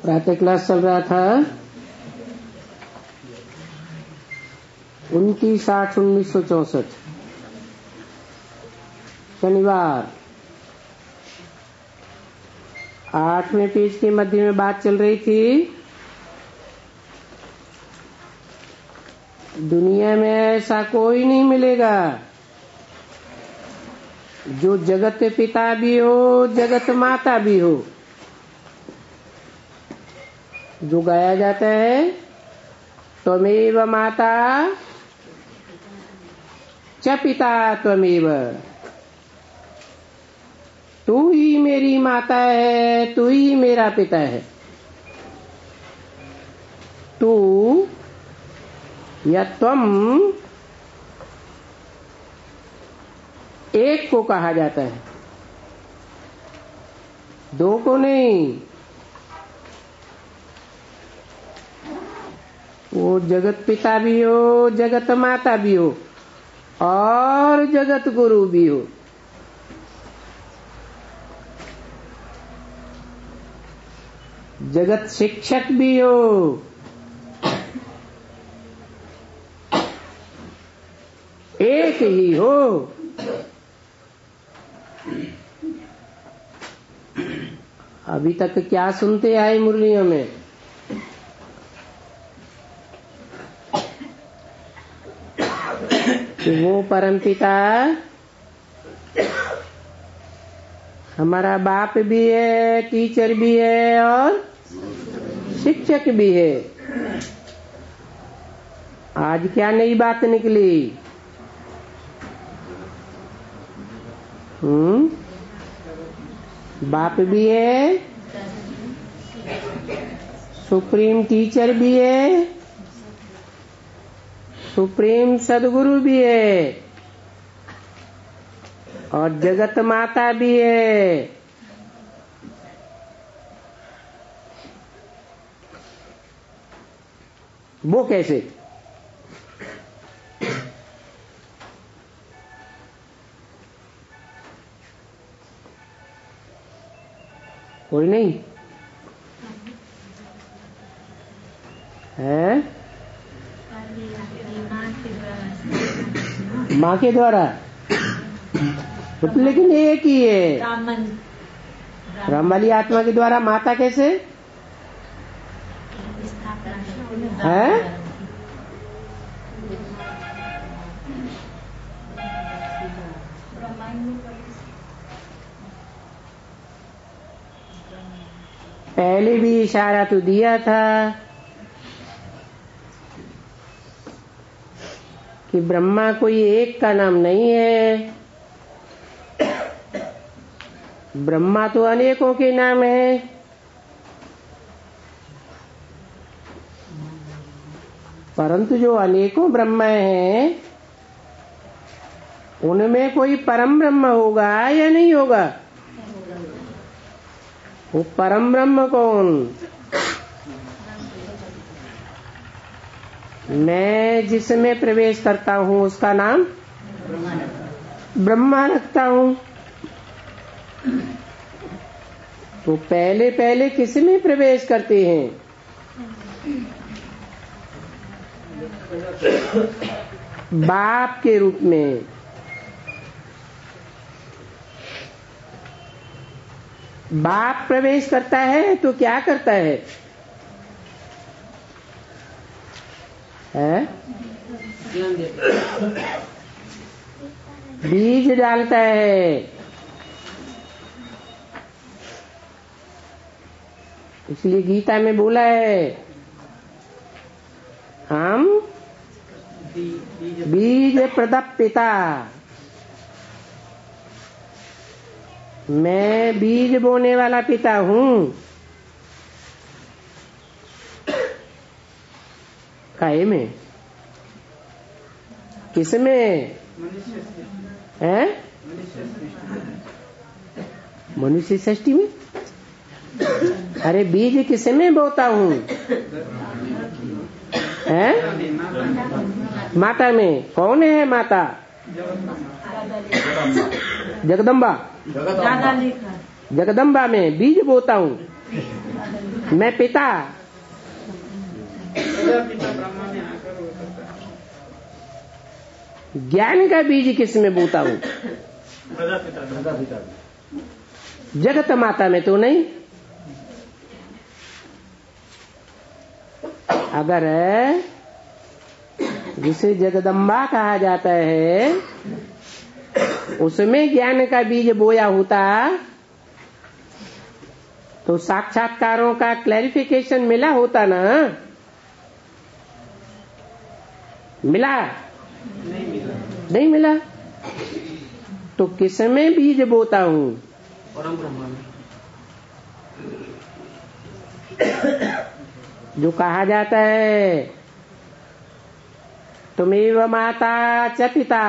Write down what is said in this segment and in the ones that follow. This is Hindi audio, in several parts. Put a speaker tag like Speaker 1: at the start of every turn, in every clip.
Speaker 1: प्रातः क्लास चल रहा था 29/8/1964 शनिवार। 8वें पेज के मध्य में बात चल रही थी दुनिया में ऐसा कोई नहीं मिलेगा जो जगत पिता भी हो जगत माता भी हो। जो गाया जाता है त्वमेव माता च पिता त्वमेव, तू ही मेरी माता है तू ही मेरा पिता है। तू या त्वम एक को कहा जाता है, दो को नहीं। वो जगत पिता भी हो जगत माता भी हो और जगत गुरु भी हो। जगत शिक्षक भी हो, एक ही हो। अभी तक क्या सुनते आए मुरलियों में? कि वो परमपिता हमारा बाप भी है, टीचर भी है और शिक्षक भी है। आज क्या नई बात निकली? बाप भी है, सुप्रीम टीचर भी है, सुप्रीम सदगुरु भी है और जगत माता भी है। वो कैसे? कोई नहीं है? माँ के द्वारा, लेकिन एक ही है। ब्रह्म वाली आत्मा के द्वारा माता कैसे है? पहले भी इशारा तो दिया था कि ब्रह्मा कोई एक का नाम नहीं है, ब्रह्मा तो अनेकों के नाम है। परंतु जो अनेकों ब्रह्मा हैं उनमें कोई परम ब्रह्म होगा या नहीं होगा? वो परम ब्रह्म कौन? मैं जिसमें प्रवेश करता हूँ उसका नाम ब्रह्मा रखता हूँ। तो पहले पहले किस में प्रवेश करते हैं? बाप के रूप में। बाप प्रवेश करता है तो क्या करता है? बीज डालता है। इसलिए गीता में बोला है हम बीज प्रदप पिता, मैं बीज बोने वाला पिता हूँ। काहे में? किसमें है? मनुष्य सृष्टि में। अरे बीज किसमें बोता हूँ? है माता में। कौन है माता? जगदम्बा। जगदम्बा में बीज बोता हूँ। मैं पिता, ज्ञान का बीज किस में बोता हूं? जगत माता में तो नहीं। अगर जिसे जगदम्बा कहा जाता है उसमें ज्ञान का बीज बोया होता तो साक्षात्कारों का क्लैरिफिकेशन मिला होता ना? मिला? नहीं मिला। तो किसमें बीज बोता हूं?
Speaker 2: परम ब्रह्म में।
Speaker 1: जो कहा जाता है तुमेव माता च पिता,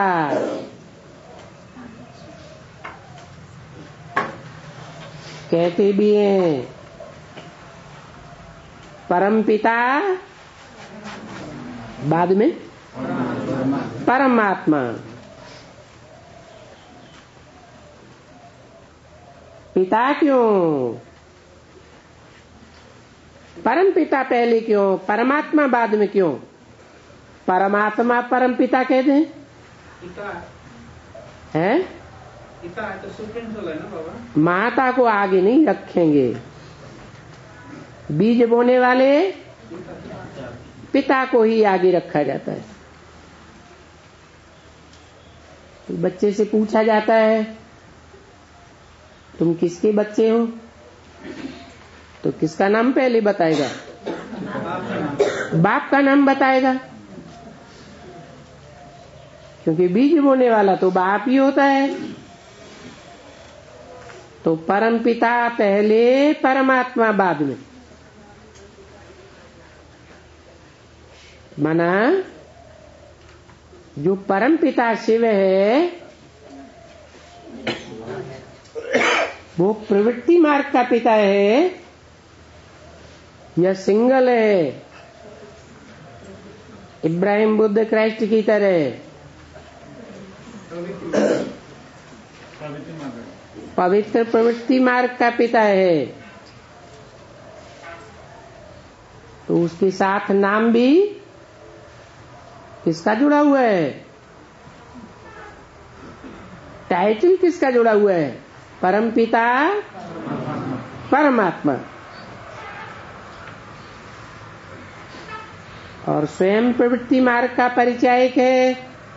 Speaker 1: कहते भी हैं परम पिता, बाद में परमात्मा। पिता क्यों? परम पिता पहले क्यों, परमात्मा बाद में क्यों? परमात्मा परम पिता कहते हैं। है
Speaker 2: पिता है तो सुप्रीम सोल है ना बाबा।
Speaker 1: माता को आगे नहीं रखेंगे। बीज बोने वाले पिता को ही आगे रखा जाता है। तो बच्चे से पूछा जाता है तुम किसके बच्चे हो? तो किसका नाम पहले बताएगा? बाप का नाम बताएगा, क्योंकि बीज बोने वाला तो बाप ही होता है। तो परम पिता पहले, परमात्मा बाद में। माना जो परम पिता शिव है वो प्रवृत्ति मार्ग का पिता है या सिंगल है? इब्राहिम बुद्ध क्राइस्ट की तरह पवित्र प्रवृत्ति मार्ग का पिता है। तो उसके साथ नाम भी किसका जुड़ा हुआ है? टाइटल किसका जुड़ा हुआ है? परम पिता परमात्मा। और स्वयं प्रवृत्ति मार्ग का परिचायक है।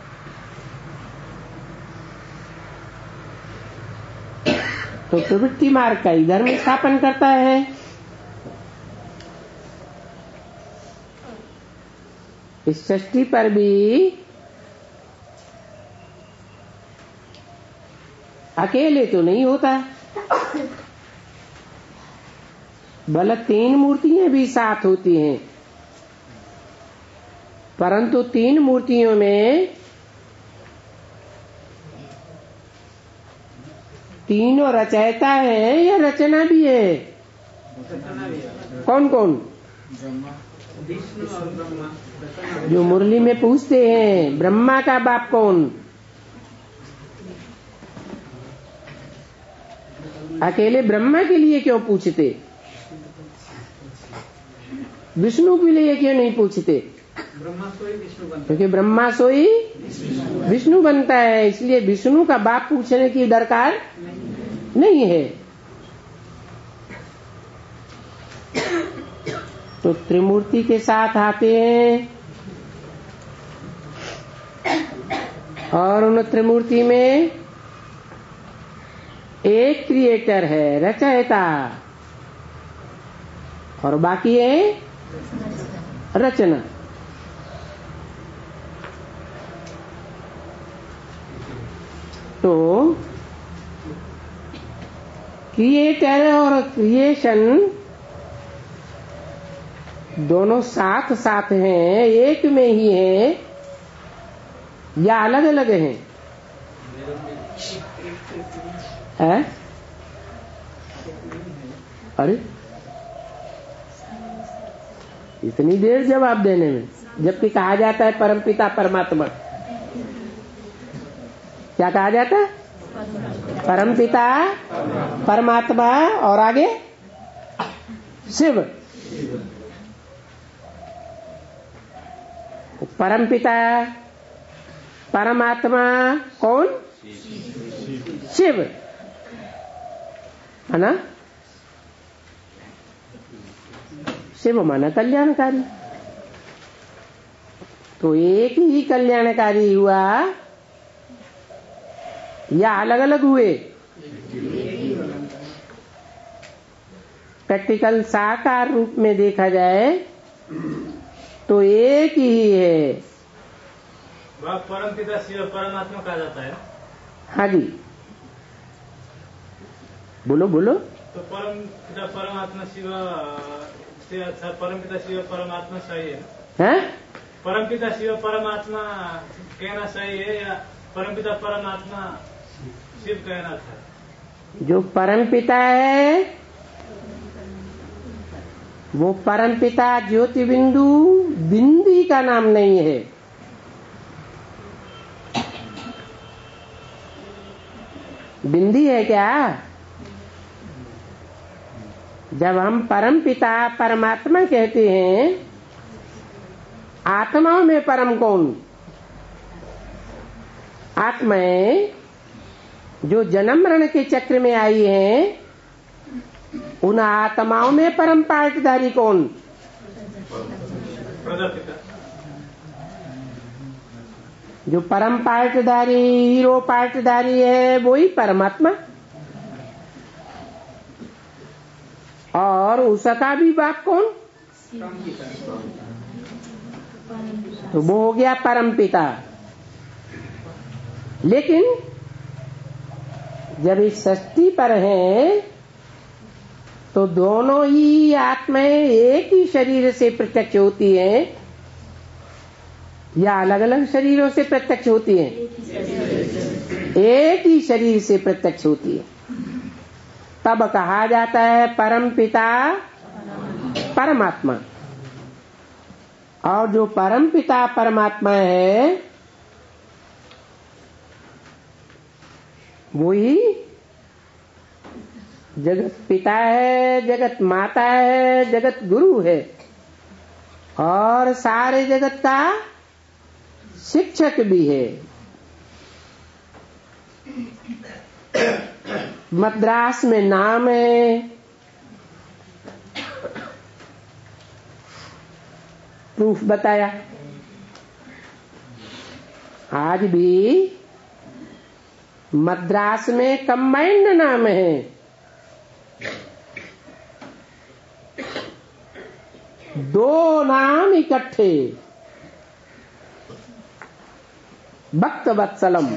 Speaker 1: तो प्रवृत्ति मार्ग का ही धर्म स्थापन करता है। इस सृष्टि पर भी अकेले तो नहीं होता, भले 3 मूर्तियां भी साथ होती हैं, परंतु 3 मूर्तियों में तीनों रचयिता है या रचना भी है? कौन कौन?
Speaker 2: विष्णु और ब्रह्मा।
Speaker 1: जो मुरली में पूछते हैं ब्रह्मा का बाप कौन? अकेले ब्रह्मा के लिए क्यों पूछते? विष्णु के लिए क्यों नहीं पूछते?
Speaker 2: ब्रह्मा सोई विष्णु बनता है।
Speaker 1: क्योंकि ब्रह्मा सोई विष्णु बनता है, इसलिए विष्णु का बाप पूछने की दरकार नहीं है। तो त्रिमूर्ति के साथ आते हैं और उन त्रिमूर्ति में एक क्रिएटर है, रचयिता, और बाकी है रचना। तो क्रिएटर और क्रिएशन दोनों साथ साथ हैं, एक में ही हैं या अलग अलग हैं? है? अरे इतनी देर जवाब देने में, जबकि कहा जाता है परमपिता परमात्मा। क्या कहा जाता है? परमपिता परमात्मा, और आगे शिव। परमपिता परमात्मा कौन? शिव, है ना? शिव माना कल्याणकारी। तो एक ही कल्याणकारी हुआ या अलग अलग हुए? प्रैक्टिकल साकार रूप में देखा जाए तो एक ही है।
Speaker 2: परम पिता शिव परमात्मा कहा जाता है।
Speaker 1: हाँ जी, बोलो बोलो।
Speaker 2: तो परम पिता परमात्मा शिव से अच्छा परम पिता शिव परमात्मा सही है? हैं? परम पिता शिव परमात्मा कहना सही है या परम पिता परमात्मा शिव कहना था?
Speaker 1: जो परम पिता है वो परम पिता ज्योति बिंदु बिंदी का नाम नहीं है। बिंदी है क्या? जब हम परम पिता परमात्मा कहते हैं, आत्माओं में परम कौन? आत्माएं जो जन्म मरण के चक्र में आई हैं, उन आत्माओं में परम पार्टधारी कौन? जो परम पार्टधारी हीरो पार्टधारी है वही परमात्मा। और उसका भी बाप कौन? तो वो हो गया परम पिता। लेकिन जब इस सृष्टि पर है तो दोनों ही आत्माएं एक ही शरीर से प्रत्यक्ष होती हैं या अलग अलग शरीरों से प्रत्यक्ष होती हैं? एक ही शरीर से प्रत्यक्ष होती है। तब कहा जाता है परम पिता परमात्मा। और जो परम पिता परमात्मा है वही जगत पिता है, जगत माता है, जगत गुरु है और सारे जगत का शिक्षक भी है। मद्रास में नाम है, प्रूफ बताया। आज भी मद्रास में कंबाइंड नाम है। दो नाम इकट्ठे, भक्त वत्सलम।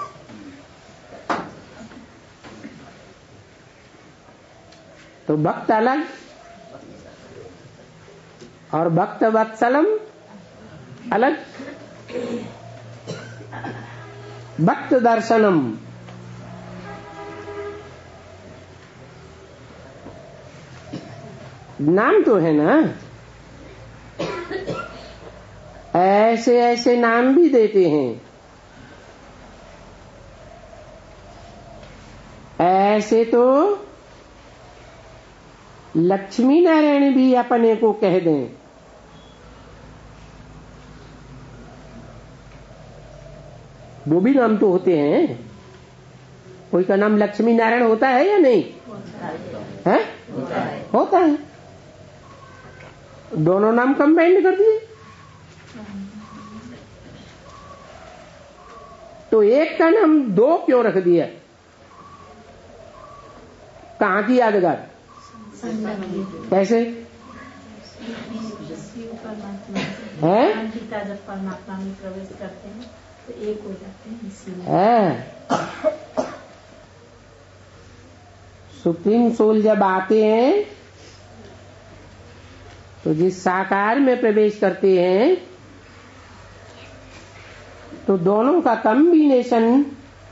Speaker 1: तो भक्त अलग और भक्त वत्सलम अलग। भक्त दर्शनम, नाम तो है ना। ऐसे ऐसे नाम भी देते हैं। ऐसे तो लक्ष्मी नारायण भी अपने को कह दें। वो भी नाम तो होते हैं। कोई का नाम लक्ष्मी नारायण होता है या नहीं? है? होता है। दोनों नाम कंबाइंड कर दिए तो एक का नाम दो क्यों रख दिया? कहां की यादगार? कैसे है?
Speaker 3: जब परमात्मा में प्रवेश करते हैं तो एक हो जाते हैं, इसलिए
Speaker 1: सुप्रीम सोल जब आते हैं तो जिस साकार में प्रवेश करते हैं तो दोनों का कॉम्बिनेशन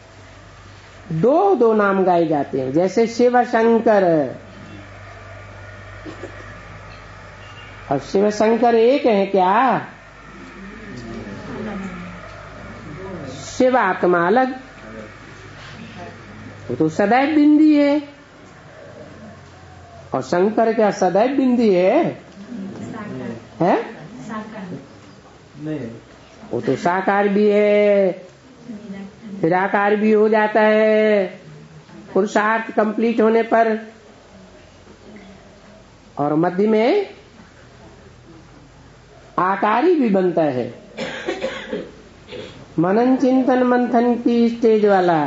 Speaker 1: दो नाम गाए जाते हैं। जैसे शिव शंकर, और शिव शंकर एक है क्या? शिव आत्मा अलग, वो तो सदैव बिंदी है और शंकर क्या सदैव बिंदी है?
Speaker 2: नहीं,
Speaker 1: वो तो साकार भी है, निराकार भी हो जाता है पुरुषार्थ कंप्लीट होने पर, और मध्य में आकारी भी बनता है। मनन चिंतन मंथन की स्टेज वाला।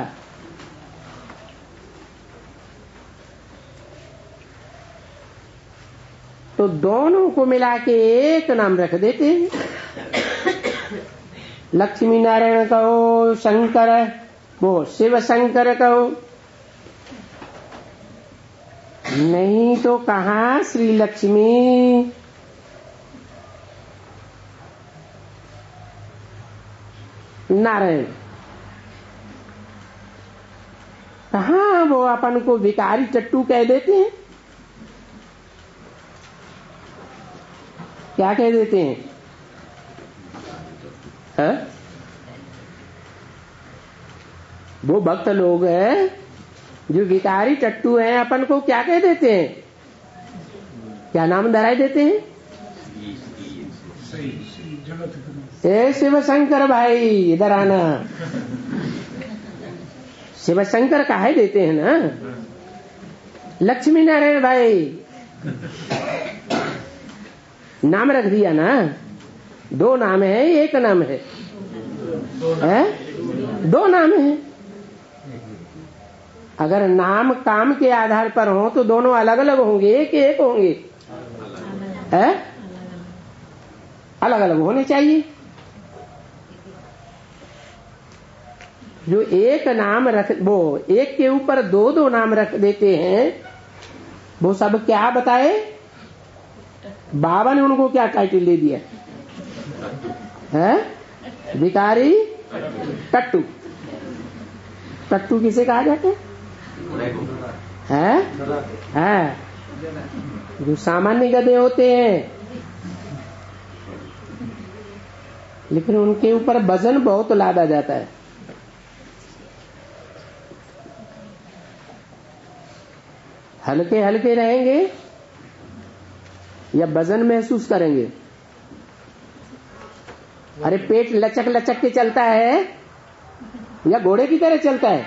Speaker 1: तो दोनों को मिला के एक नाम रख देते हैं। लक्ष्मी नारायण कहो, शंकर वो शिव शंकर कहो, नहीं तो कहाँ श्री लक्ष्मी नारायण, कहाँ वो अपन को भिखारी चट्टू कह देते हैं। क्या कह देते हैं? है? वो भक्त लोग हैं जो भिखारी चट्टू हैं, अपन को क्या कह देते हैं? क्या नाम धराई देते हैं? ए शिव शंकर भाई इधर आना। शिव शंकर काहे देते हैं ना। लक्ष्मी नारायण भाई नाम रख दिया ना। दो नाम है, एक नाम है? दो नाम है। अगर नाम काम के आधार पर हो तो दोनों अलग अलग होंगे कि एक होंगे? अलग अलग होने चाहिए। जो एक नाम रख, वो एक के ऊपर दो दो नाम रख देते हैं, वो सब क्या बताए? बाबा ने उनको क्या टाइटल दे दिया है? भिखारी टट्टू। टट्टू किसे कहा जाता है? जो सामान्य गधे होते हैं, लेकिन उनके ऊपर वजन बहुत लादा जाता है। हल्के हल्के रहेंगे या वजन महसूस करेंगे? अरे पेट लचक लचक के चलता है या घोड़े की तरह चलता है?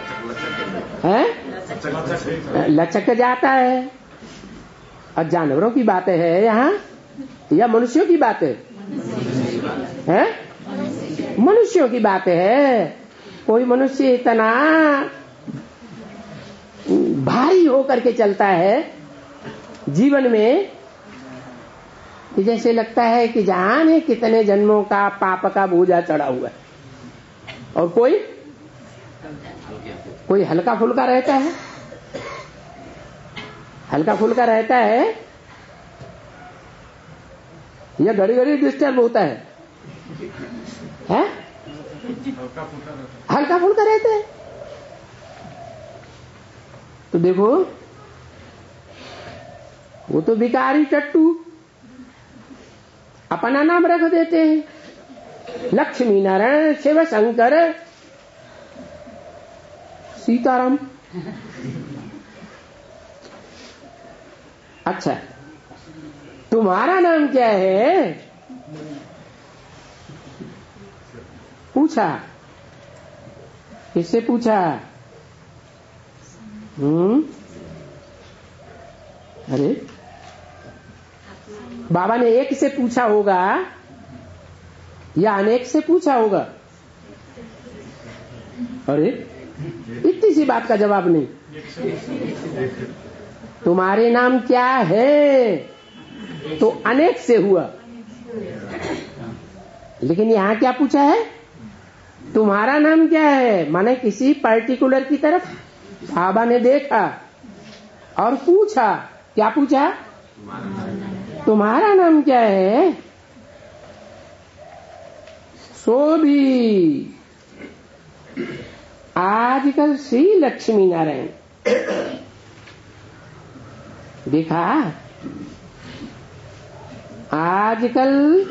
Speaker 1: लचक जाता है। और जानवरों की बातें है यहाँ या मनुष्यों की बातें है? मनुष्यों की बातें है। कोई मनुष्य इतना भारी होकर के चलता है जीवन में कि जैसे लगता है कि जाने कितने जन्मों का पाप का बोझा चढ़ा हुआ है। और कोई हल्का फुल्का रहता है, हल्का फुल्का रहता है या घड़ी घड़ी डिस्टर्ब होता है? हल्का फुल्का रहता है। तो देखो वो तो भिखारी चट्टू अपना नाम रख देते हैं। लक्ष्मी नारायण शिव शंकर सीताराम। अच्छा, तुम्हारा नाम क्या है? पूछा। किससे पूछा? अरे बाबा ने एक से पूछा होगा या अनेक से पूछा होगा? अरे इतनी सी बात का जवाब नहीं। तुम्हारे नाम क्या है तो अनेक से हुआ, लेकिन यहां क्या पूछा है? तुम्हारा नाम क्या है, माने किसी पर्टिकुलर की तरफ बाबा ने देखा और पूछा। क्या पूछा? तुम्हारा नाम क्या है? सो भी आजकल श्री लक्ष्मी नारायण देखा। आजकल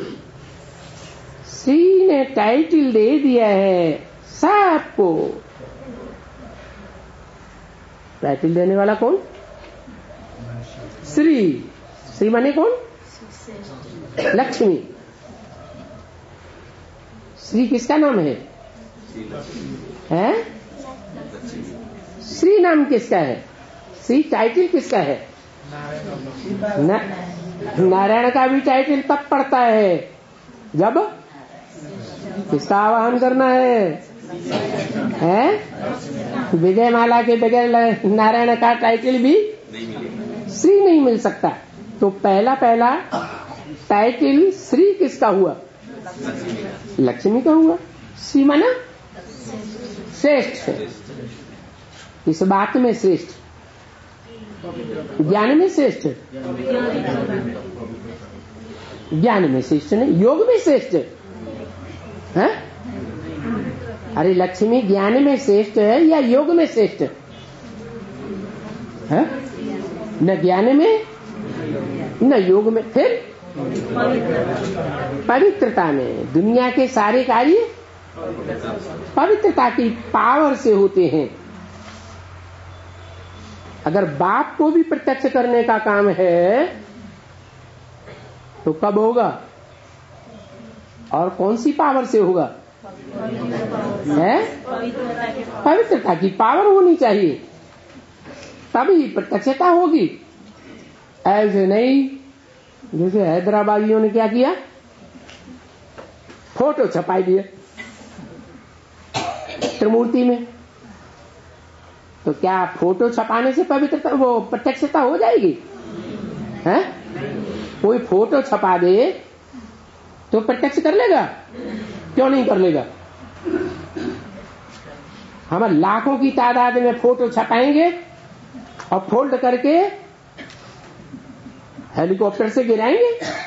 Speaker 1: श्री ने टाइटल दे दिया है सबको। टाइटल देने वाला कौन? श्री। श्री माने कौन? लक्ष्मी। श्री किसका नाम है? श्री नाम किसका है? श्री टाइटल किसका है? नारायण का भी टाइटल तब पड़ता है जब किसका आवाहन करना है? विजय माला के बगैर नारायण का टाइटल भी श्री नहीं मिल सकता। तो पहला टाइटल श्री किसका हुआ? लक्ष्मी का हुआ। श्री माना श्रेष्ठ, इस बात में श्रेष्ठ, ज्ञान में श्रेष्ठ, ज्ञान में श्रेष्ठ नहीं, योग में श्रेष्ठ है। अरे लक्ष्मी ज्ञान में श्रेष्ठ है या योग में श्रेष्ठ है? न ज्ञान में न योग में, फिर पवित्रता में। दुनिया के सारे कार्य पवित्रता की पावर से होते हैं। अगर बाप को भी प्रत्यक्ष करने का काम है तो कब होगा और कौन सी पावर से होगा? है पवित्रता की पावर होनी चाहिए, तभी प्रत्यक्षता होगी। ऐसे नहीं जैसे हैदराबादियों ने क्या किया, फोटो छपाई दिए त्रिमूर्ति में। तो क्या फोटो छपाने से पवित्रता वो प्रत्यक्षता हो जाएगी? है कोई फोटो छपा दे तो प्रत्यक्ष कर लेगा? क्यों नहीं कर लेगा? हम लाखों की तादाद में फोटो छपाएंगे और फोल्ड करके हेलीकॉप्टर से गिराएंगे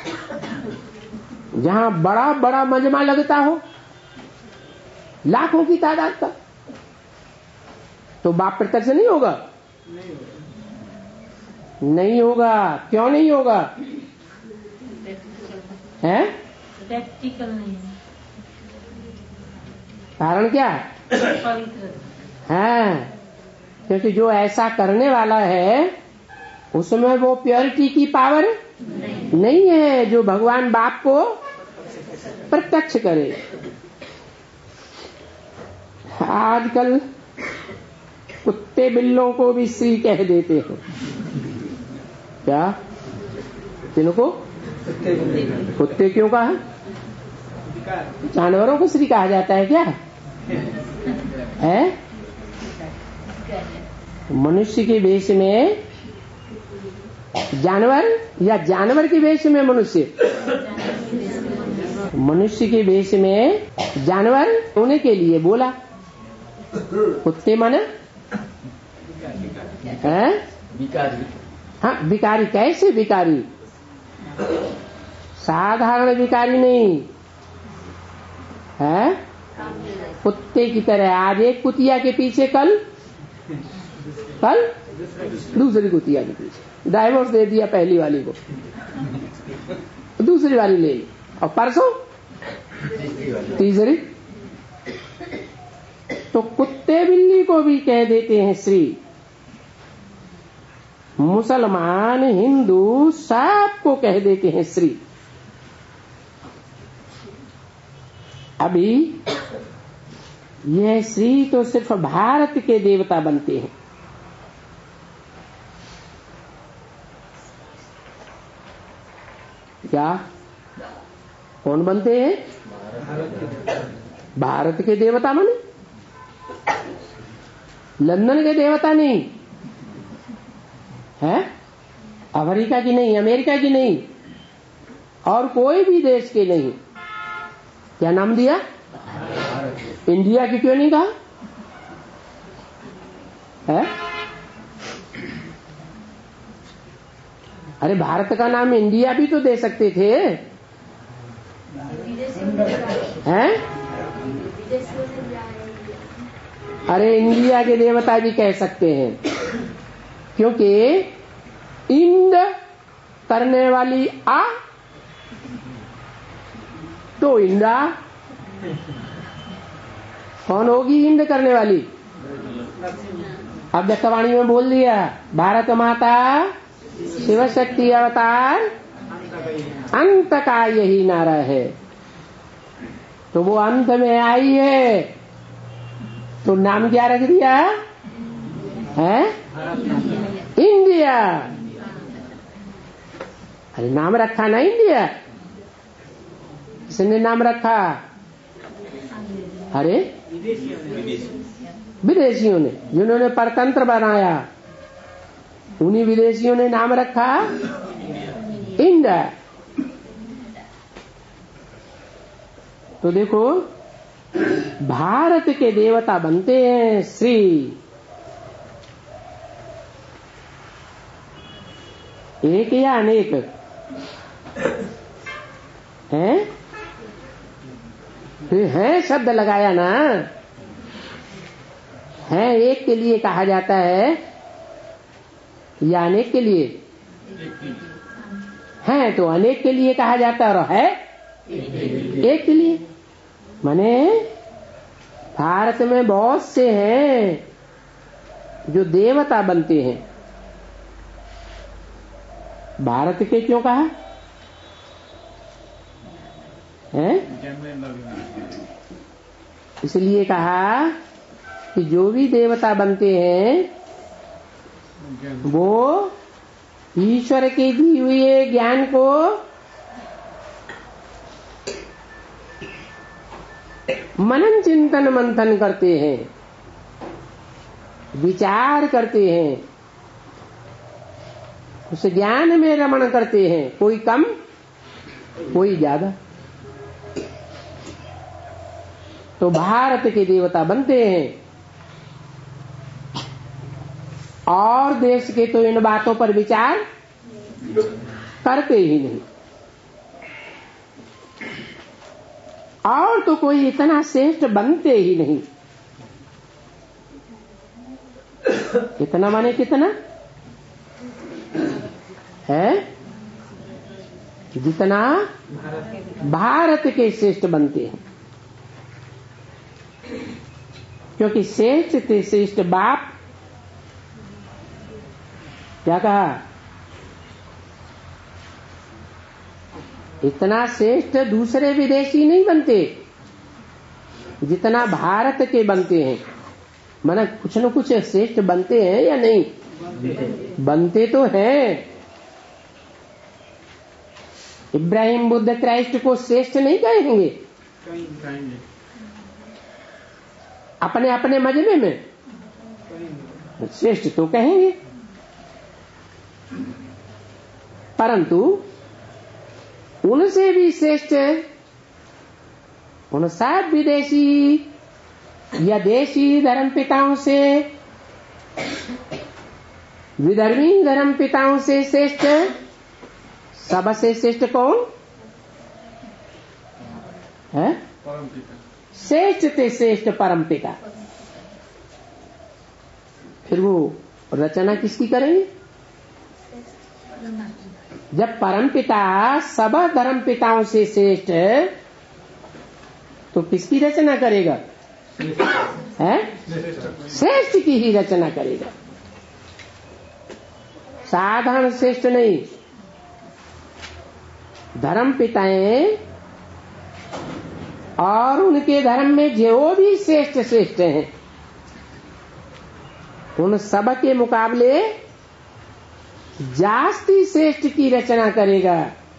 Speaker 1: जहां बड़ा बड़ा मजमा लगता हो लाखों की तादाद का, तो बाप प्रत्यक्ष नहीं होगा? नहीं होगा। क्यों नहीं होगा? है
Speaker 3: प्रैक्टिकल नहीं है।
Speaker 1: कारण क्या है? क्योंकि जो ऐसा करने वाला है उसमें वो प्योरिटी की पावर नहीं है जो भगवान बाप को प्रत्यक्ष करे। आजकल कुत्ते बिल्लों को भी श्री कह देते हैं। क्या? किनको? कुत्ते क्यों कहा? जानवरों को श्री कहा जाता है क्या? है मनुष्य के वेश में जानवर या जानवर के वेश में मनुष्य? मनुष्य के वेश में जानवर होने के लिए बोला। कुत्ते माने है? हाँ भिखारी। कैसे भिखारी? साधारण भिखारी नहीं है, कुत्ते की तरह। आज एक कुतिया के पीछे, कल दूसरी कुतिया के पीछे। डाइवोर्स दे दिया पहली वाली को, दूसरी वाली ले ली, और परसों तीसरी। तो कुत्ते बिल्ली को भी कह देते हैं श्री। मुसलमान हिंदू सबको कह देते हैं श्री। अभी यह श्री तो सिर्फ भारत के देवता बनते हैं। क्या? कौन बनते हैं? भारत के देवता माने लंदन के देवता नहीं है, अमेरिका की नहीं, अमेरिका की नहीं, और कोई भी देश के नहीं। क्या नाम दिया? इंडिया की क्यों नहीं कहा? है? अरे भारत का नाम इंडिया भी तो दे सकते थे। हैं? अरे इंडिया के देवता भी कह सकते हैं, क्योंकि इंद करने वाली आ तो इंदा कौन होगी? इंद करने वाली। अब व्यक्तवाणी में बोल दिया भारत माता शिव शक्ति अवतार अंत का यही नारा है। तो वो अंत में आई है, तो नाम क्या रख दिया है? इंडिया। अरे नाम रखा ना इंडिया, किसने नाम रखा? अरे विदेशियों ने, जिन्होंने परतंत्र बनाया, उन्हीं विदेशियों ने नाम रखा इंडिया। तो देखो, भारत के देवता बनते हैं श्री। एक या अनेक हैं? है शब्द लगाया ना, है एक के लिए कहा जाता है या अनेक के लिए? है तो अनेक के लिए कहा जाता है, और है एक के लिए। माने भारत में बहुत से हैं जो देवता बनते हैं। भारत के क्यों कहा है? इसलिए कहा कि जो भी देवता बनते हैं वो ईश्वर के दिए हुए ज्ञान को मनन चिंतन मंथन करते हैं, विचार करते हैं, उस ज्ञान में रमण करते हैं, कोई कम कोई ज्यादा। तो भारत के देवता बनते हैं, और देश के तो इन बातों पर विचार करते ही नहीं। और तो कोई इतना श्रेष्ठ बनते ही नहीं। इतना माने कितना है? जितना भारत के श्रेष्ठ बनते हैं। क्योंकि श्रेष्ठ थे श्रेष्ठ बाप। क्या कहा? इतना श्रेष्ठ दूसरे विदेशी नहीं बनते जितना भारत के बनते हैं। माना कुछ न कुछ श्रेष्ठ बनते हैं या नहीं? बनते तो हैं। इब्राहिम बुद्ध क्राइस्ट को श्रेष्ठ नहीं कहेंगे अपने अपने मजमे में, श्रेष्ठ तो कहेंगे। परंतु उनसे भी श्रेष्ठ उन सब विदेशी या देशी धर्म पिताओं से, विधर्मी धर्म पिताओं से श्रेष्ठ, सबसे श्रेष्ठ कौन है? श्रेष्ठ थे श्रेष्ठ परम पिता। फिर वो रचना किसकी करेंगे? जब परम पिता सब धर्म पिताओं से श्रेष्ठ है तो किसकी रचना करेगा? है? श्रेष्ठ की ही रचना करेगा, साधारण श्रेष्ठ नहीं। धर्म पिताएं और उनके धर्म में जो भी श्रेष्ठ श्रेष्ठ हैं उन सब के मुकाबले जास्ती श्रेष्ठ की रचना करेगा।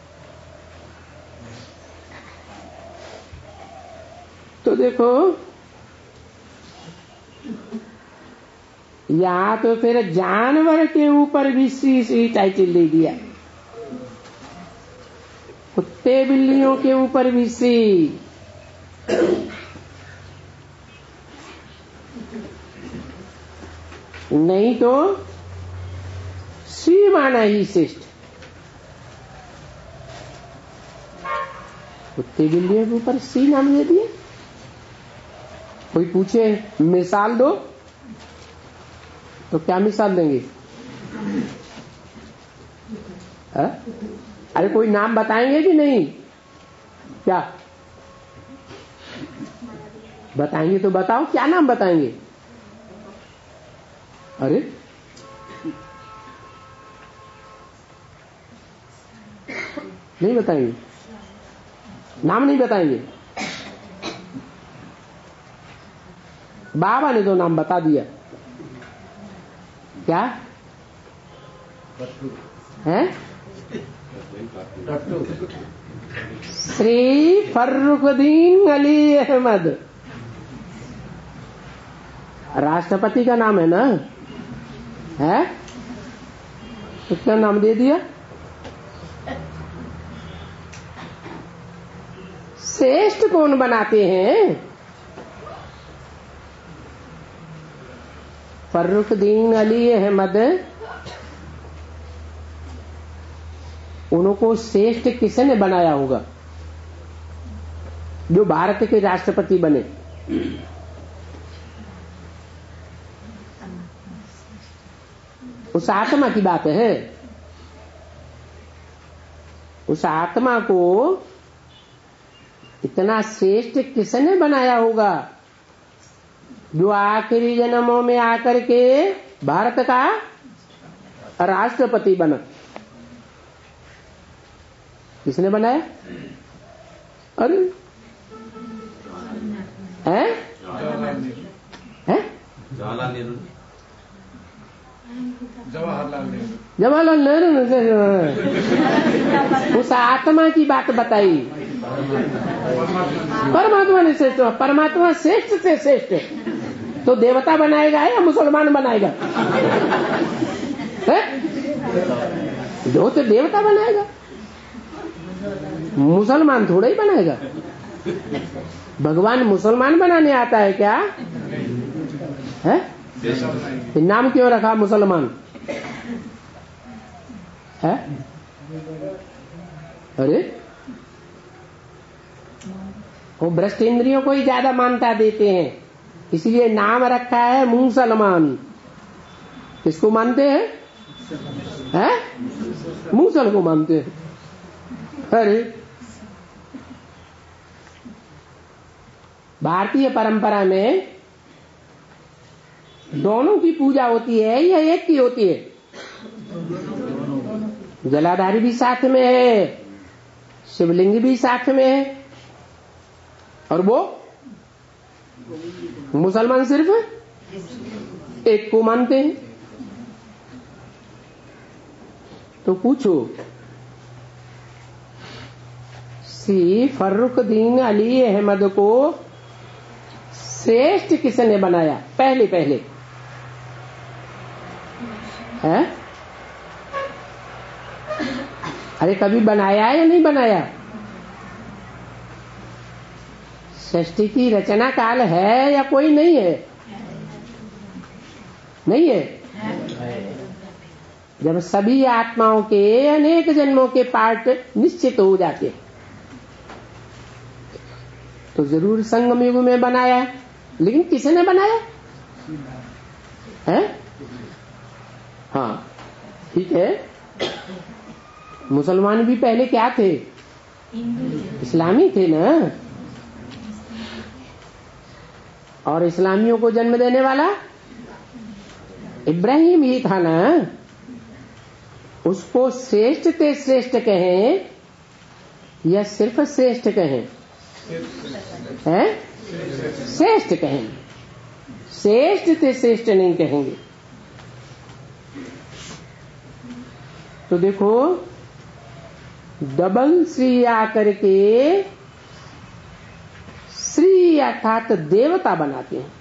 Speaker 1: तो देखो, यहां तो फिर जानवर के ऊपर भी श्री श्री टाइटल ले दिया, कुत्ते बिल्लियों के ऊपर भी श्री। नहीं तो श्री माना ही श्रेष्ठ। कुत्ते बिल्लियों के ऊपर श्री नाम दे दिए। कोई पूछे मिसाल दो तो क्या मिसाल देंगे? अरे कोई नाम बताएंगे कि नहीं? क्या बताएंगे? तो बताओ, क्या नाम बताएंगे? अरे नहीं बताएंगे, नाम नहीं बताएंगे। बाबा ने तो नाम बता दिया। क्या है? श्री फर्रुखुद्दीन अली अहमद, राष्ट्रपति का नाम है ना, है? उसका नाम दे दिया। श्रेष्ठ कौन बनाते हैं? फर्रुखुद्दीन अली अहमद, उनको श्रेष्ठ किसने बनाया होगा जो भारत के राष्ट्रपति बने? उस आत्मा की बात है। उस आत्मा को इतना श्रेष्ठ किसने बनाया होगा जो आखिरी जन्मों में आकर के भारत का राष्ट्रपति बना? किसने बनाया? अरे हैं? हैं? जवाहरलाल नेहरू ने उस आत्मा की बात बताई। परमात्मा ने श्रेष्ठ, परमात्मा श्रेष्ठ से श्रेष्ठ तो देवता बनाएगा या मुसलमान बनाएगा? जो तो देवता बनाएगा, मुसलमान थोड़ा ही बनाएगा। भगवान मुसलमान बनाने आता है क्या? है? नाम क्यों रखा मुसलमान? है? अरे वो भ्रष्ट इंद्रियों को ही ज्यादा मान्यता देते हैं, इसलिए नाम रखा है मुसलमान। किसको मानते हैं? है? मूसल को मानते हैं। अरे भारतीय परंपरा में दोनों की पूजा होती है या एक की होती है? जलाधारी भी साथ में है, शिवलिंग भी साथ में है, और वो मुसलमान सिर्फ एक को मानते हैं। तो पूछो, श्री फर्रुखुद्दीन अली अहमद को श्रेष्ठ किसने बनाया? पहले है? अरे कभी बनाया है या नहीं बनाया? सृष्टि की रचना काल है या कोई नहीं है? नहीं है। जब सभी आत्माओं के अनेक जन्मों के पार्ट निश्चित हो जाते तो जरूर संगम युग में बनाया, लेकिन किसने बनाया है? हाँ ठीक है। मुसलमान भी पहले क्या थे? इस्लामी थे ना, और इस्लामियों को जन्म देने वाला इब्राहिम ही था ना। उसको श्रेष्ठ ते श्रेष्ठ कहें या सिर्फ श्रेष्ठ कहें? हैं? श्रेष्ठ कहेंगे, श्रेष्ठ ते श्रेष्ठ नहीं कहेंगे। तो देखो डबल श्री आकर के श्री अर्थात देवता बनाते हैं,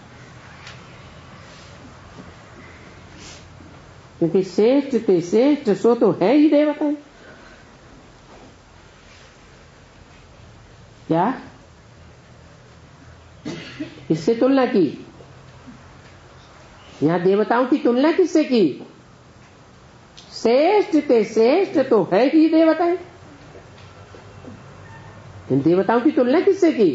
Speaker 1: क्योंकि श्रेष्ठ ते श्रेष्ठ सो तो है ही देवता। क्या इससे तुलना की? यहां देवताओं की तुलना किससे की? श्रेष्ठ ते श्रेष्ठ तो है ही देवता। इन देवताओं की तुलना किससे की?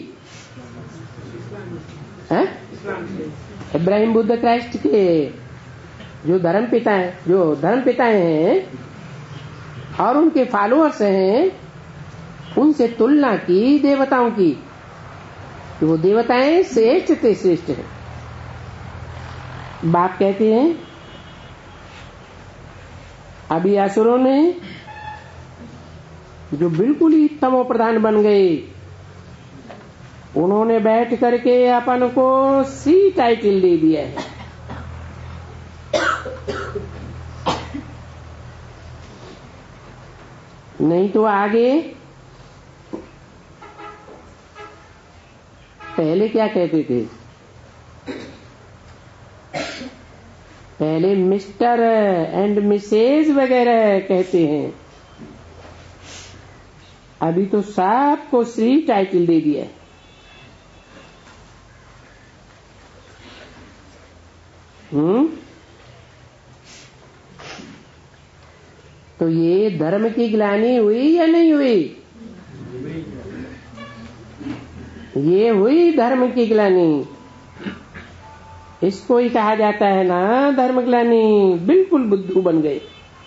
Speaker 1: है? इब्राहिम बुद्ध क्राइस्ट के जो धर्मपिता हैं और उनके फॉलोअर्स हैं, उनसे तुलना की देवताओं की, कि वो देवताएं श्रेष्ठ ते श्रेष्ठ हैं। बाप कहते हैं अभी असुरों ने जो बिल्कुल ही तमो प्रधान बन गए, उन्होंने बैठ करके अपन को सी टाइटल दे दिया है। नहीं तो आगे पहले क्या कहते थे? पहले मिस्टर एंड मिसेज वगैरह कहते हैं, अभी तो सबको श्री टाइटल दे दिया है। तो ये धर्म की ग्लानि हुई या नहीं हुई? ये हुई धर्म की ग्लानि। इसको ही कहा जाता है ना धर्म ग्लानि। बिल्कुल बुद्धू बन गए,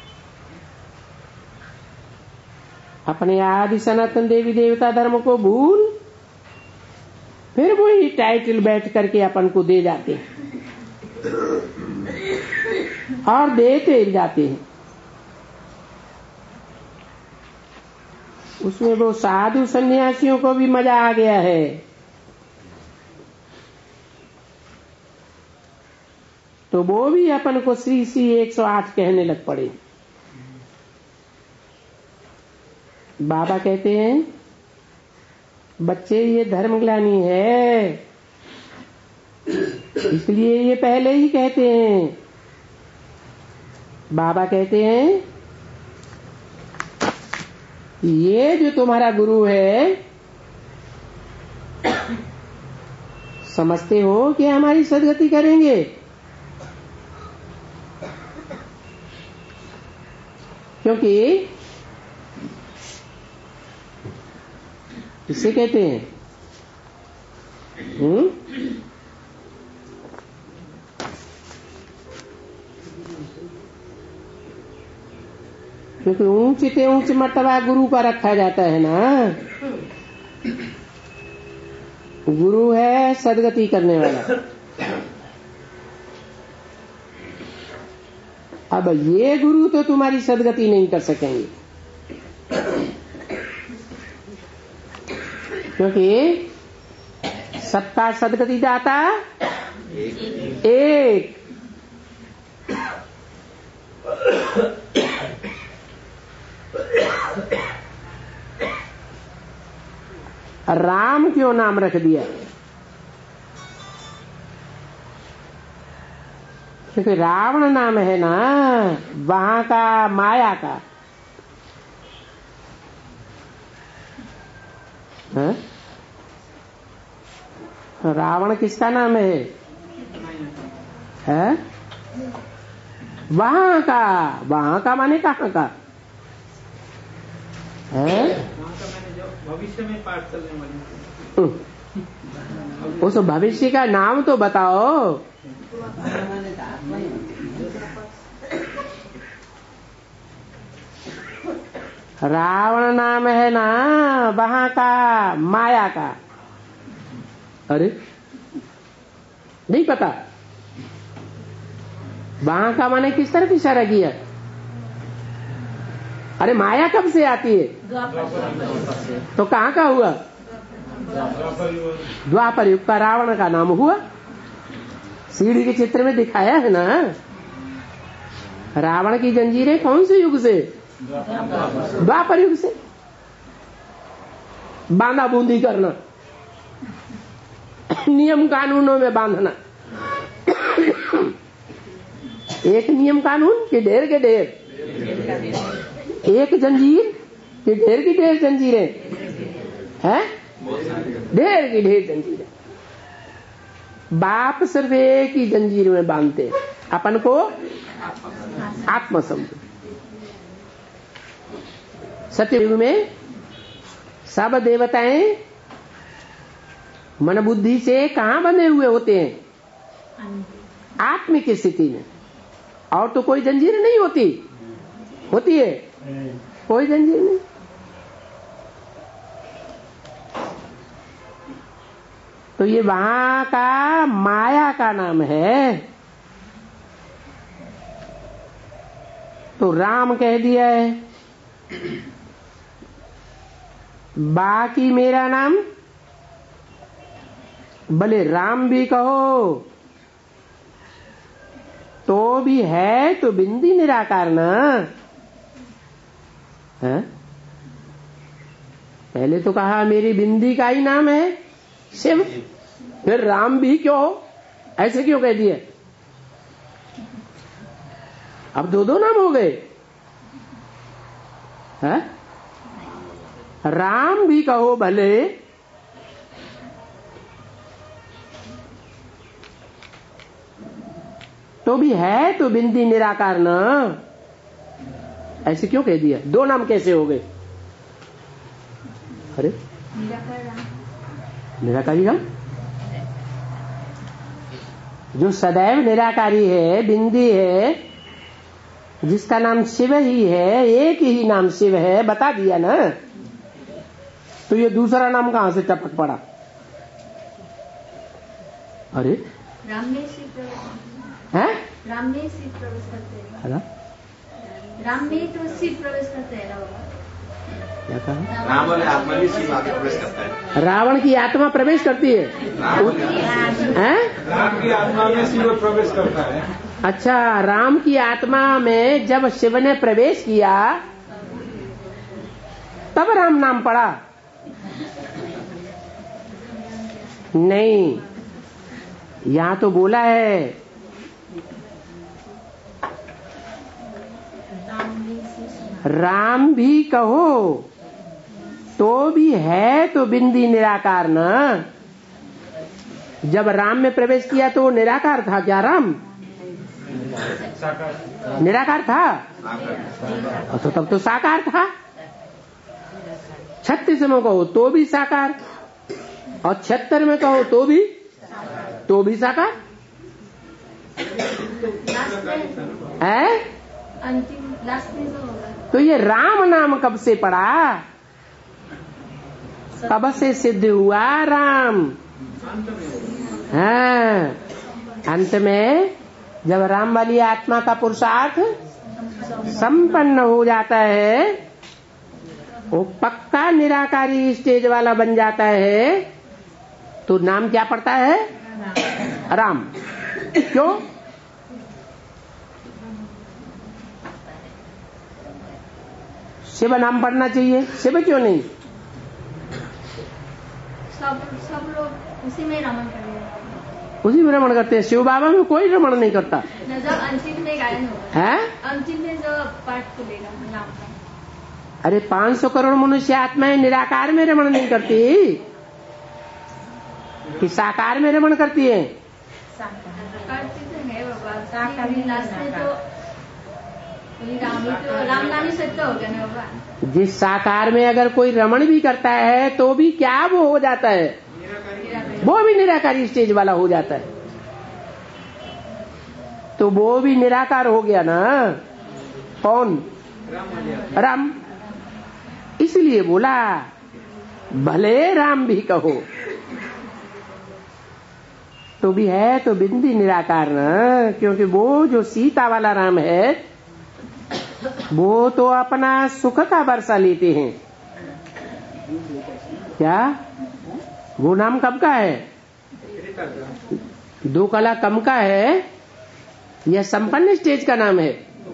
Speaker 1: अपने आदि सनातन देवी देवता धर्म को भूल फिर वही टाइटल बैठ करके अपन को दे जाते हैं और देते जाते हैं। उसमें वो साधु सन्यासियों को भी मजा आ गया है। तो वो भी अपन को श्री श्री 108 कहने लग पड़े। बाबा कहते हैं बच्चे ये धर्म ग्लानि है, इसलिए ये पहले ही कहते हैं। बाबा कहते हैं ये जो तुम्हारा गुरु है, समझते हो कि हमारी सदगति करेंगे? क्योंकि इसे कहते हैं क्योंकि ऊंचे से ऊंच मर्तबा गुरु का रखा जाता है ना। गुरु है सदगति करने वाला। अब ये गुरु तो तुम्हारी सदगति नहीं कर सकेंगे, क्योंकि सबका सदगति दाता एक। राम क्यों नाम रख दिया? क्योंकि रावण नाम है ना वहां का माया का। है? रावण किसका नाम है? वहां का माने कहाँ का है?
Speaker 2: भविष्य में पाठ करने वाली।
Speaker 1: उस भविष्य का नाम तो बताओ। रावण नाम है ना वहां का माया का। अरे नहीं पता? वहां का माने किस तरफ इशारा किया? अरे माया कब से आती है? तो कहाँ का हुआ? द्वापर युग का रावण का नाम हुआ। सीढ़ी के चित्र में दिखाया है ना। रावण की जंजीरें कौन से युग से? द्वापर युग से। बांधा बूंदी करना, नियम कानूनों में बांधना। एक नियम कानून के ढेर के ढेर, एक जंजीर कि ढेर की ढेर जंजीरें हैं? ढेर की ढेर जंजीरें। बाप सिर्फ एक ही जंजीर में बांधते हैं अपन को, आत्मा समझो। सत्ययुग में सब देवताएं मन बुद्धि से कहाँ बंधे हुए होते हैं? आत्मिक स्थिति में। और तो कोई जंजीर नहीं होती। होती है? कोई जंजीर नहीं। तो ये वहां का माया का नाम है। तो राम कह दिया है। बाकी मेरा नाम, भले राम भी कहो तो भी है तो बिंदी निराकार ना है? पहले तो कहा मेरी बिंदी का ही नाम है शिव, फिर राम भी क्यों, ऐसे क्यों कह दिए? अब दो दो नाम हो गए हैं? राम भी कहो भले तो भी है तो बिंदी निराकार ना, ऐसे क्यों कह दिया? दो नाम कैसे हो गए? अरे निराकारी राम जो सदैव निराकारी है, बिंदी है, जिसका नाम शिव ही है, एक ही नाम शिव है, बता दिया ना, तो ये दूसरा नाम कहां से टपक पड़ा? अरे
Speaker 3: राम में शिव प्रवेश
Speaker 1: है,
Speaker 3: राम में शिव प्रवेश करते हैं, राम में तो शिव प्रवेश करते हैं ना।
Speaker 1: क्या कहा?
Speaker 4: राम वाले आत्मा भी शिव आत्मा प्रवेश करता है।
Speaker 1: रावण की आत्मा प्रवेश करती है,
Speaker 2: राम की आत्मा में शिव प्रवेश करता है।
Speaker 1: अच्छा, राम की आत्मा में जब शिव ने प्रवेश किया तब राम नाम पड़ा? नहीं, यहां तो बोला है राम भी कहो तो भी है तो बिंदी निराकार न। जब राम में प्रवेश किया तो निराकार था क्या? राम निराकार था, तो तब तो साकार था। 36 में कहो तो भी साकार, और 76 में कहो तो भी साकार है।
Speaker 3: अंतिम लास्ट में जो होगा
Speaker 1: तो ये राम नाम कब से पड़ा? कब से सिद्ध हुआ राम? हाँ, अंत में जब राम वाली आत्मा का पुरुषार्थ संपन्न हो जाता है, वो पक्का निराकारी स्टेज वाला बन जाता है, तो नाम क्या पड़ता है? राम। क्यों? शिव नाम पढ़ना चाहिए, शिव क्यों नहीं?
Speaker 3: सब लोग उसी में रमण करेंगे,
Speaker 1: उसी में रमण करते हैं। शिव बाबा में कोई रमण नहीं करता।
Speaker 3: जब अंतिम में गायन होगा
Speaker 1: है,
Speaker 3: अंतिम में जो पाठ खुलेगा नाम का।
Speaker 1: अरे 500 करोड़ मनुष्य आत्माएं निराकार में रमण नहीं करती कि साकार में रमण करती है?
Speaker 3: करती तो है बाबा, लास्ट में तो राम नाम ही सत्य हो गया ना बाबा।
Speaker 1: जिस साकार में अगर कोई रमण भी करता है तो भी क्या वो हो जाता है? वो भी निराकारी स्टेज वाला हो जाता है। तो वो भी निराकार हो गया ना। कौन? राम। इसलिए बोला भले राम भी कहो तो भी है तो बिंदी निराकार ना, क्योंकि वो जो सीता वाला राम है वो तो अपना सुख का वर्षा लेते हैं। क्या वो नाम कब का है? 2 कला कम का है या संपन्न स्टेज का नाम है?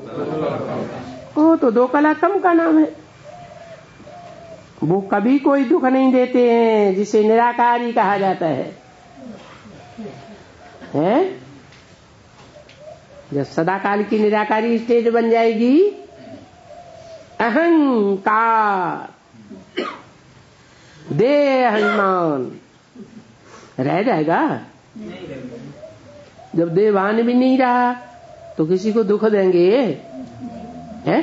Speaker 1: वो तो 2 कला कम का नाम है। वो कभी कोई दुख नहीं देते हैं, जिसे निराकारी कहा जाता है। जब सदाकाल की निराकारी स्टेज बन जाएगी, अहंकार देहाभिमान रह जाएगा। जब देवान भी नहीं रहा तो किसी को दुख देंगे? हैं?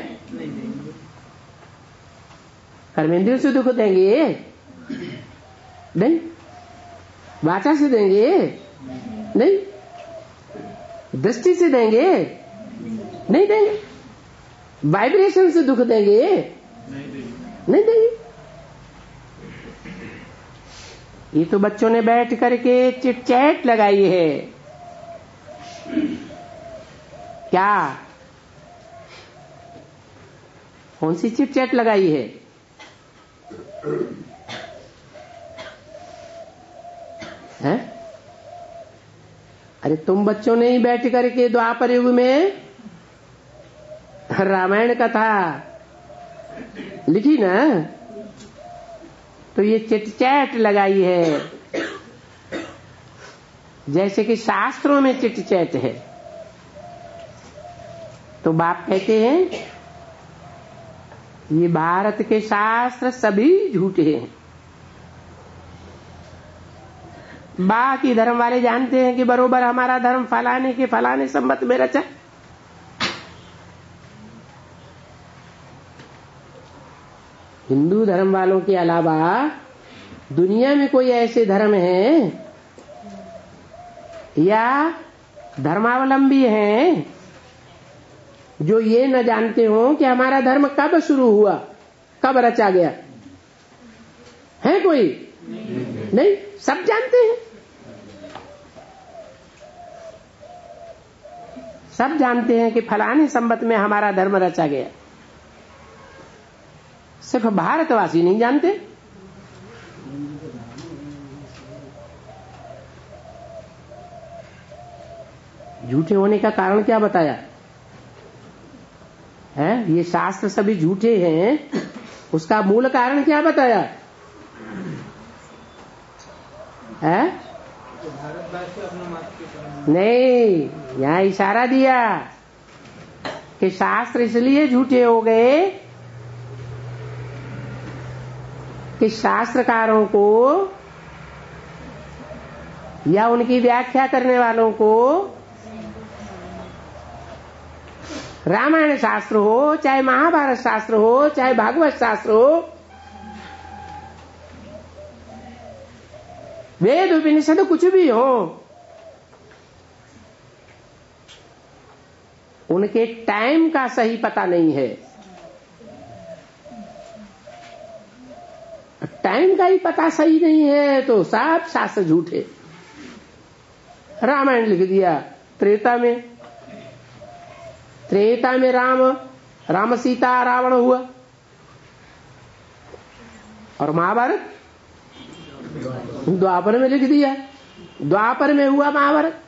Speaker 1: कर्मेंद्रियों से दुख देंगे? नहीं। वाचा से देंगे? नहीं। दृष्टि से देंगे? नहीं देंगे। वाइब्रेशन से दुख देंगे? नहीं देंगे। ये तो बच्चों ने बैठ करके चिट चैट लगाई है। क्या? कौन सी चिट चैट लगाई है? हैं? अरे तुम बच्चों ने ही बैठ करके द्वापर युग में रामायण कथा लिखी ना, तो ये चिटचैट लगाई है जैसे कि शास्त्रों में चिटचैट है। तो बाप कहते हैं ये भारत के शास्त्र सभी झूठे हैं। बाकी धर्म वाले जानते हैं कि बरोबर हमारा धर्म फलाने के फलाने संबत में रचा। हिंदू धर्म वालों के अलावा दुनिया में कोई ऐसे धर्म हैं या धर्मावलंबी हैं जो ये न जानते हो कि हमारा धर्म कब शुरू हुआ, कब रचा गया? है कोई? नहीं, सब जानते हैं। सब जानते हैं कि फलाने संबत में हमारा धर्म रचा गया। सिर्फ भारतवासी नहीं जानते। झूठे होने का कारण क्या बताया है? ये शास्त्र सभी झूठे हैं, उसका मूल कारण क्या बताया है? नहीं, यहां इशारा दिया कि शास्त्र इसलिए झूठे हो गए कि शास्त्रकारों को या उनकी व्याख्या करने वालों को रामायण शास्त्र हो, चाहे महाभारत शास्त्र हो, चाहे भागवत शास्त्र हो, वेद उपनिषद कुछ भी हो, उनके टाइम का सही पता नहीं है। टाइम का ही पता सही नहीं है तो सब शास्त्र झूठे। रामायण लिख दिया त्रेता में, त्रेता में राम सीता रावण हुआ, और महाभारत द्वापर में लिख दिया, द्वापर में हुआ महाभारत।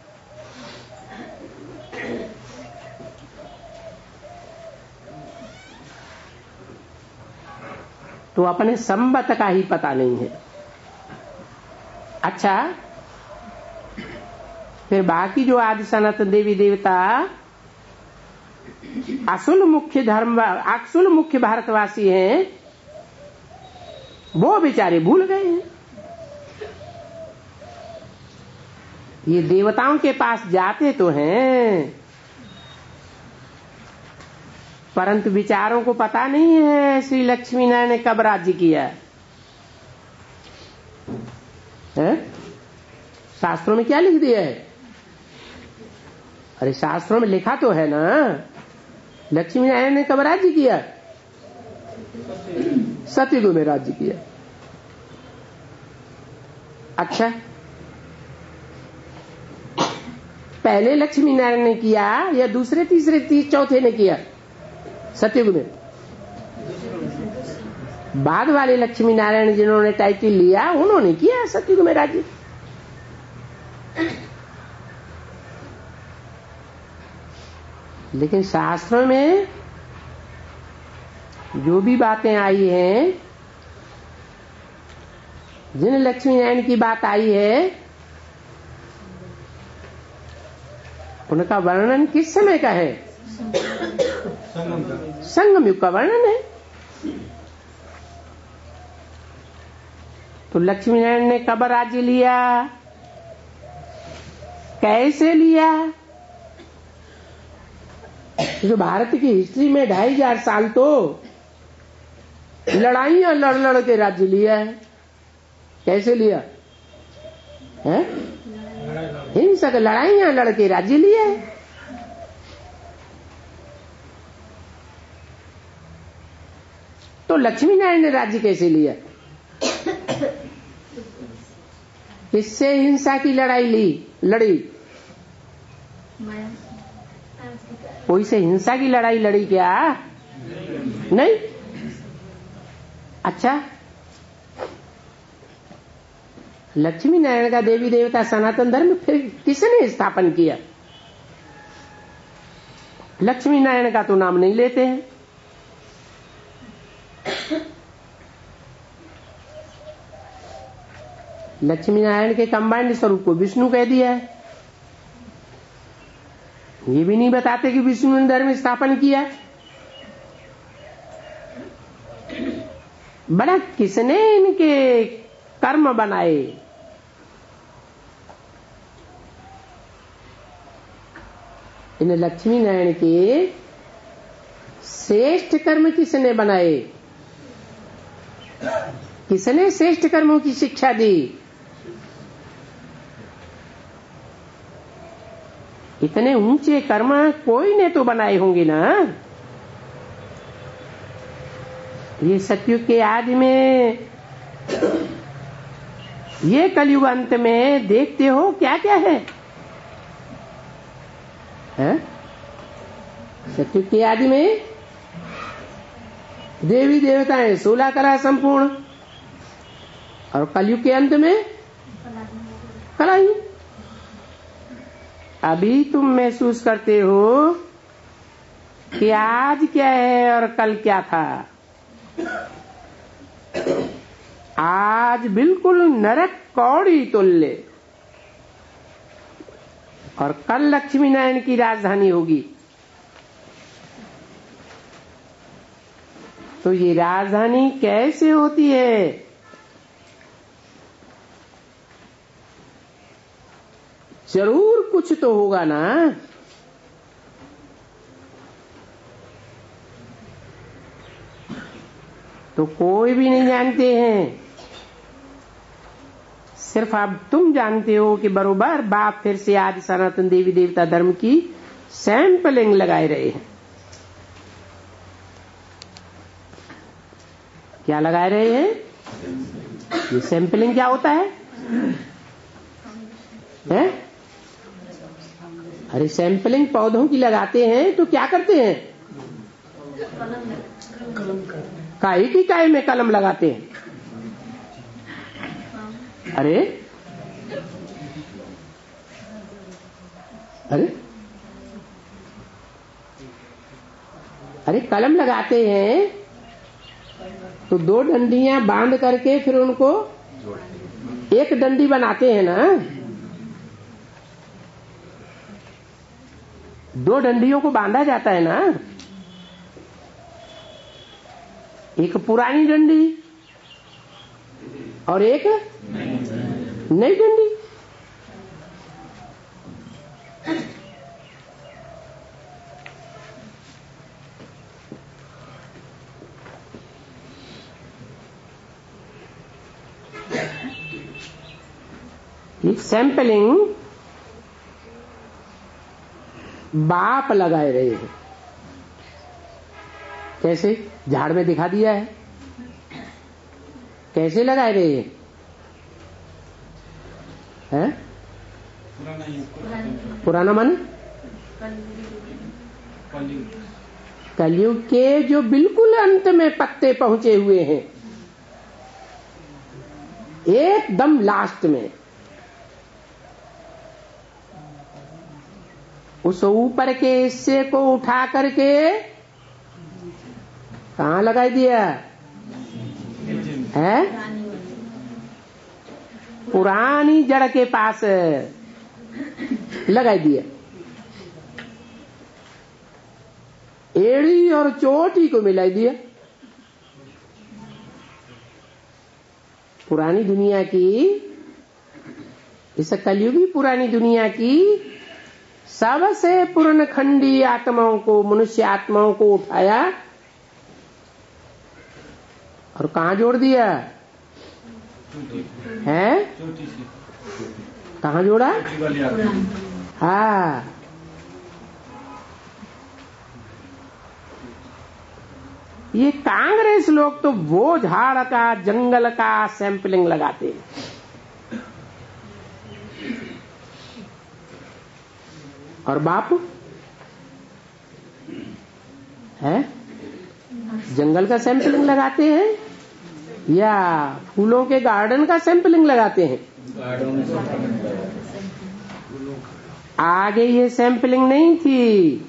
Speaker 1: तो अपने संबत का ही पता नहीं है। अच्छा, फिर बाकी जो आदि सनातन देवी देवता असुल मुख्य भारतवासी हैं, वो बेचारे भूल गए हैं। ये देवताओं के पास जाते तो हैं, परंतु विचारों को पता नहीं है श्री लक्ष्मी नारायण ने कब राज्य किया है? शास्त्रों में क्या लिख दिया है? अरे शास्त्रों में लिखा तो है ना, लक्ष्मी नारायण ने कब राज्य किया? सतयुग में राज्य किया। अच्छा, पहले लक्ष्मी नारायण ने किया या दूसरे तीसरे चौथे ने किया? सतयुग में। बाद वाले लक्ष्मी नारायण जिन्होंने टाइटल लिया उन्होंने किया सतयुग में राज्य। लेकिन शास्त्रों में जो भी बातें आई हैं, जिन लक्ष्मी नारायण की बात आई है, उनका वर्णन किस समय का है? संगम युग का वर्णन है। तो लक्ष्मी नारायण ने कब राज्य लिया, कैसे लिया? जो भारत की हिस्ट्री में 2500 साल तो लड़ाइयां लड़ के राज्य लिया है। कैसे लिया है? हिंसक लड़ाइयां लड़ के राज्य लिया है। तो लक्ष्मी नारायण ने राज्य कैसे लिया? किससे हिंसा की लड़ी? कोई से हिंसा की लड़ाई लड़ी क्या? नहीं। अच्छा, लक्ष्मी नारायण का देवी देवता सनातन धर्म फिर किसने स्थापन किया? लक्ष्मी नारायण का तो नाम नहीं लेते हैं। लक्ष्मी नारायण के कंबाइंड स्वरूप को विष्णु कह दिया है। ये भी नहीं बताते कि विष्णु ने धर्म स्थापन किया। बड़ा किसने इनके कर्म बनाए? इन लक्ष्मी नारायण के श्रेष्ठ कर्म किसने बनाए? किसने श्रेष्ठ कर्मों की शिक्षा दी? इतने ऊंचे कर्म कोई ने तो बनाए होंगे ना। ये सतयुग के आदि में, ये कलयुग अंत में देखते हो क्या क्या है? सतयुग के आदि में देवी देवताएं 16 कला संपूर्ण, और कलयुग के अंत में कलाई। अभी तुम महसूस करते हो कि आज क्या है और कल क्या था। आज बिल्कुल नरक कौड़ी तुल्य, और कल लक्ष्मी नारायण की राजधानी होगी। तो ये राजधानी कैसे होती है? जरूर कुछ तो होगा ना। तो कोई भी नहीं जानते हैं, सिर्फ अब तुम जानते हो कि बरोबर बाप फिर से आज सनातन देवी देवता धर्म की सैंपलिंग लगाए रहे हैं। क्या लगाए रहे हैं? ये सैंपलिंग क्या होता है? अरे सैंपलिंग पौधों की लगाते हैं तो क्या करते हैं? काई की काई में कलम लगाते हैं। अरे अरे अरे कलम लगाते हैं तो 2 डंडियां बांध करके फिर उनको एक डंडी बनाते हैं ना। 2 डंडियों को बांधा जाता है ना। एक पुरानी डंडी और एक नई डंडी। ये सैंपलिंग बाप लगाए रहे हैं। कैसे? झाड़ में दिखा दिया है। कैसे लगाए रहे हैं? पुराना मन कलयुग के जो बिल्कुल अंत में पत्ते पहुंचे हुए हैं, एकदम लास्ट में, उस ऊपर के हिस्से को उठा करके कहाँ लगा दिया है? पुरानी जड़ के पास लगा दिया। एड़ी और चोटी को मिला दिया। पुरानी दुनिया की, इस कलयुगी पुरानी दुनिया की सबसे पूर्णखंडी आत्माओं को, मनुष्य आत्माओं को उठाया और कहाँ जोड़ दिया है? कहाँ जोड़ा? हाँ, ये कांग्रेस लोग तो वो झाड़ का, जंगल का सैंपलिंग लगाते हैं। और बाप है जंगल का सैंपलिंग लगाते हैं या फूलों के गार्डन का सैंपलिंग लगाते हैं? आगे ये सैंपलिंग नहीं थी।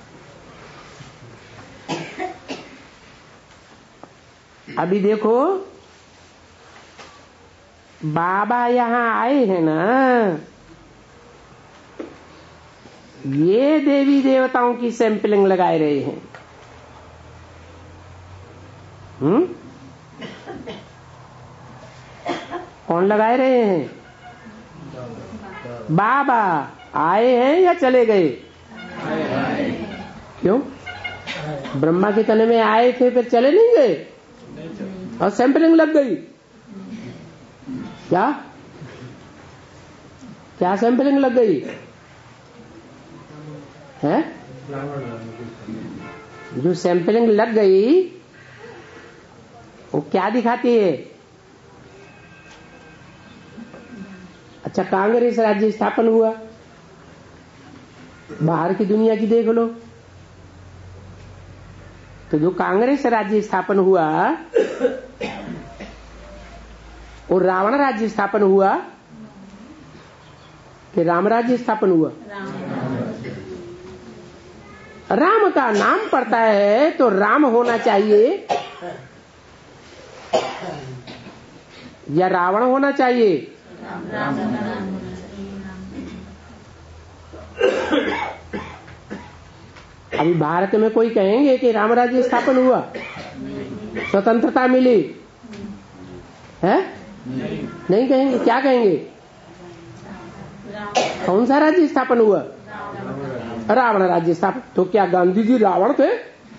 Speaker 1: अभी देखो बाबा यहां आए हैं ना, ये देवी देवताओं की सैंपलिंग लगाए रहे हैं। कौन लगाए रहे हैं? बाबा आए हैं या चले गए? क्यों? ब्रह्मा के तने में आए थे फिर चले नहीं गए और सैंपलिंग लग गई? क्या क्या सैंपलिंग लग गई है? जो सैंपलिंग लग गई वो क्या दिखाती है? अच्छा, कांग्रेस राज्य स्थापन हुआ, बाहर की दुनिया की देख लो, तो जो कांग्रेस राज्य स्थापन हुआ और रावण राज्य स्थापन हुआ कि राम राज्य स्थापन हुआ? राम का नाम पड़ता है तो राम होना चाहिए या रावण होना चाहिए? अभी भारत में कोई कहेंगे कि राम राज्य स्थापन हुआ, स्वतंत्रता मिली है? नहीं कहेंगे। क्या कहेंगे? कौन सा राज्य स्थापन हुआ? रावण राज्य स्थापन। तो क्या गांधी जी रावण थे?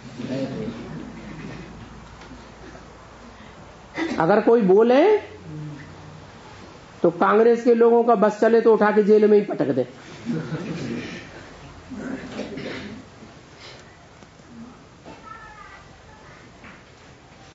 Speaker 1: अगर कोई बोले तो कांग्रेस के लोगों का बस चले तो उठा के जेल में ही पटक दे।